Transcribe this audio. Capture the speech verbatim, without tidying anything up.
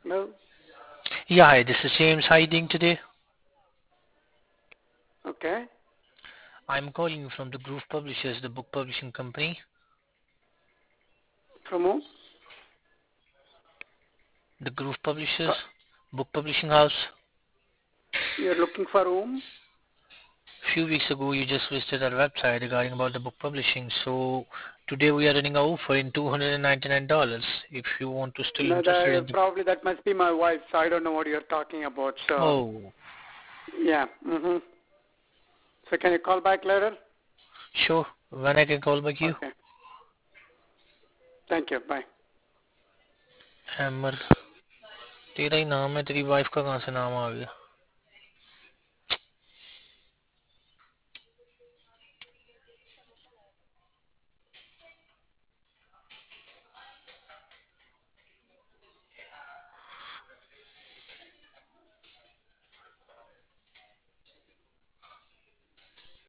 Hello? Yeah, hi, this is James. How are you doing today? Okay. I'm calling you from the Groove Publishers, the book publishing company. From whom? The Groove Publishers, Uh, book publishing house. you're looking for whom? A few weeks ago, you just visited our website regarding about the book publishing. So today we are running a offer in two hundred ninety-nine dollars. If you want to still No, interested that, in the... probably that must be my wife, so I don't know what you're talking about. So, Oh, yeah. Mm-hmm. So can you call back later? sure. When I can call back you? Okay. Thank you. Bye. Hammer. तेरा ही नाम है, तेरी wife का कहाँ से नाम आ गया?